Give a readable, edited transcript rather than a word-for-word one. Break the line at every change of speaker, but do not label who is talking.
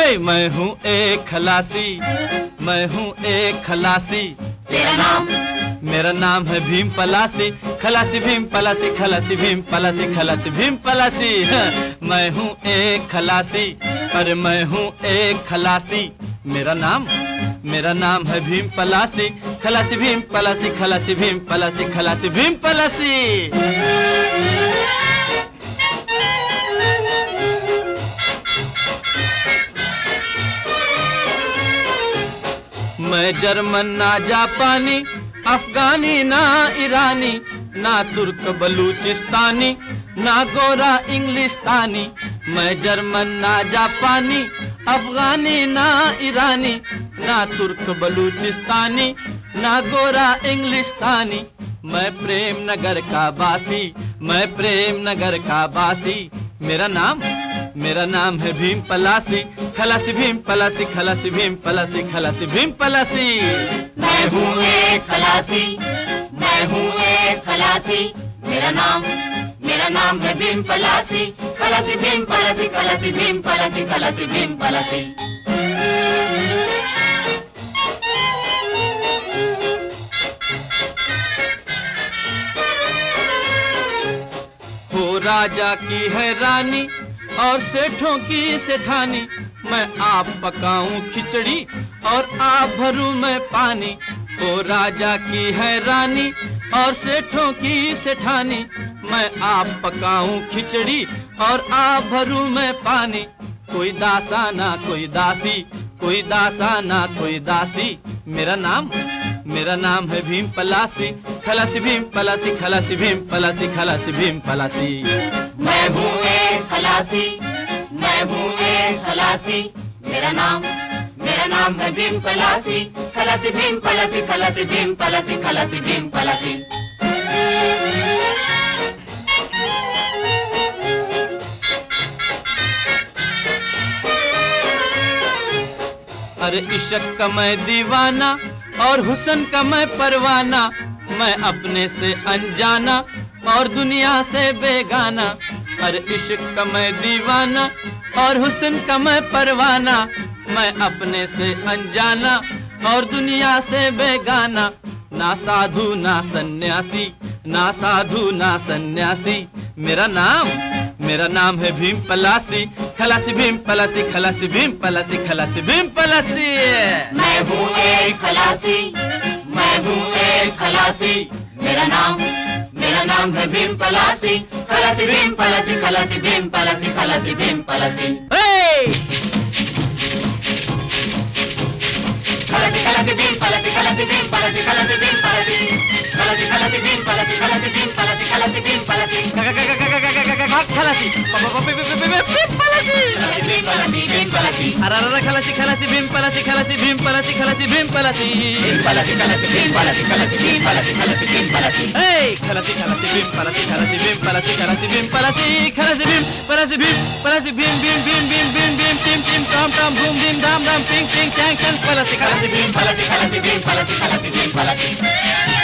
हे मैं हूँ एक खलासी, मैं हूँ एक खलासी।
तेरा नाम?
मेरा नाम है भीम पलासी, खलासी भीम पलासी, खलासी भीम पलासी, खलासी भीम पलासी। मैं हूँ एक खलासी, अरे मैं हूँ एक खलासी। मेरा नाम है भीम पलासी, खलासी भीम पलासी, खलासी भीम पलासी, खलासी भीम पलासी। मैं जर्मन ना जापानी, अफगानी ना ईरानी, ना तुर्क बलूचिस्तानी, ना गोरा इंग्लिस्तानी। मैं जर्मन ना जापानी, अफगानी ना ईरानी, ना तुर्क बलूचिस्तानी, ना गोरा इंग्लिस्तानी। मैं प्रेम नगर का बासी, मैं प्रेम नगर का बासी। मेरा नाम है भीम पलासी, खलासी भीम पलासी, खलासी भीम पलासी, खलासी भीम पलासी।
मैं हूँ एक खलासी, मैं हूँ एक खलासी। मेरा नाम है भीम पलासी, खलासी भीम पलासी, खलासी भीम पलासी, खलासी भीम पलासी।
हो राजा की है रानी और सेठों की सेठानी, मैं आप पकाऊं खिचड़ी और आप भरूं मैं पानी। ओ राजा की है रानी और सेठों की सेठानी, मैं आप पकाऊं खिचड़ी और आप भरूं मैं पानी। कोई दासा ना कोई दासी, कोई दासा ना कोई दासी। मेरा नाम है भीम पलासी, खलासी भीम पलासी, खलासी भीम पलासी, खलासी भीम पलासी।
मैं हूँ एक खलासी, मैं हूँ एक खलासी। मेरा नाम है भीम पलासी, खलासी भीम पलासी, खलासी भीम पलासी, खलासी भीम पलासी।
अरे इश्क का मैं दीवाना और हुस्न का मैं परवाना, मैं अपने से अनजाना और दुनिया से बेगाना। अरे इश्क का मैं दीवाना और हुस्न का मैं परवाना, मैं अपने से अनजाना और दुनिया से बेगाना। ना साधु ना सन्यासी, ना साधु ना सन्यासी। मेरा नाम है भीम पलासी, खलासी भीम पलासी, खलासी भीम पलासी, खलासी भीम पलासी।
मैं हूँ एक खलासी, मैं हूँ एक खलासी। मेरा नाम है भीम पलासी, खलासी भीम पलासी, खलासी भीम पलासी, खलासी भीम पलासी। खलासी भीम पलासी, खलासी भीम पलासी, खलासी भीम पलासी, खलासी भीम पलासी, खलासी भीम पलासी, खलासी भीम पलासी।
खलासी
भीम पलासी, भीम पलासी।
अरे खलासी खलासी भीम पलासी, खलासी भीम पलासी, खलासी भीम पलासी।
भीम पलासी, खलासी भीम पलासी, खलासी भीम पलासी, खलासी भीम पलासी।
खलासी खलासी भीम पलासी, खलासी भीम पलासी, खलासी भीम पलासी, खलासी भीम पलासी, भीम पलासी, भीम भीम भीम भीम भीम भीम टिम टिम टॉम टॉम भूम भीम धाम धाम पिंग पिंग टैंग टैंग पलासी, खलासी
भीम पलासी, खलासी भीम पलासी, खलासी भीम पलासी।